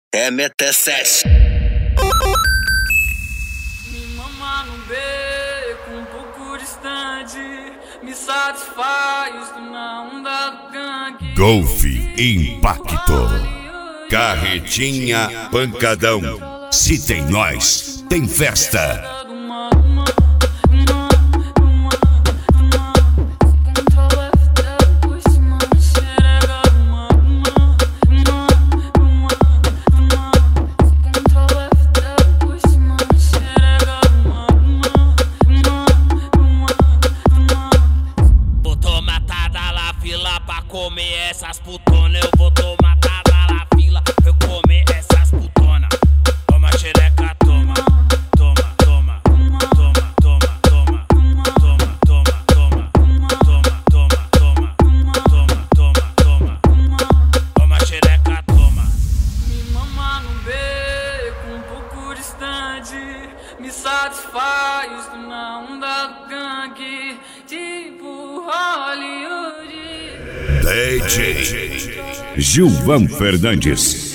MT7. Me mama no beco, um pouco distante, me satisfaz na onda do gangue. Golf Impacto. Carretinha Pancadão. Se tem nós, tem festa. Pra comer essas putonas, eu vou tomar tada na fila pra eu comer essas putonas. Toma xereca, toma, toma, toma, toma, toma, toma, toma, toma, toma, toma, toma, toma, toma, toma, toma xereca, toma. Me mama no beco, um pouco distante, me satisfaz na onda do gangue, tipo Hollywood. DJ Gilvan Fernandes.